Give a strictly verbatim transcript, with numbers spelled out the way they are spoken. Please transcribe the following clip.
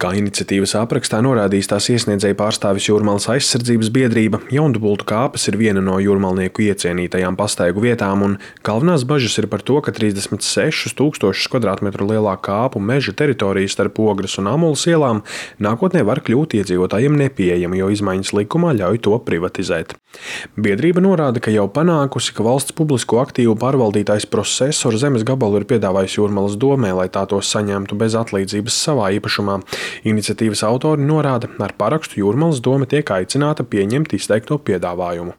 Kā iniciatīvas aprakstā norādījis tās iesniedzēja pārstāvis Jūrmalas aizsardzības biedrība, Jaundubultu kāpes ir viena no jūrmalnieku iecienītajām pastaigu vietām, un galvenās bažas ir par to, ka trīsdesmit sešus tūkstošus kvadrātmetru lielā kāpu meža teritorija starp Ogres un Amulas ielām nākotnē var kļūt iedzīvotājiem nepieejama, jo izmaiņas likumā ļauj to privatizēt. Biedrība norāda, ka jau panākusi, ka valsts publisko aktīvu pārvaldītājs Processor zemes gabalu ir piedāvājis Jūrmalas domē, lai tā tos saņemtu bez atlīdzības savā īpašumā. Iniciatīvas autori norāda, ar parakstu Jūrmalas doma tiek aicināta pieņemt izteikto piedāvājumu.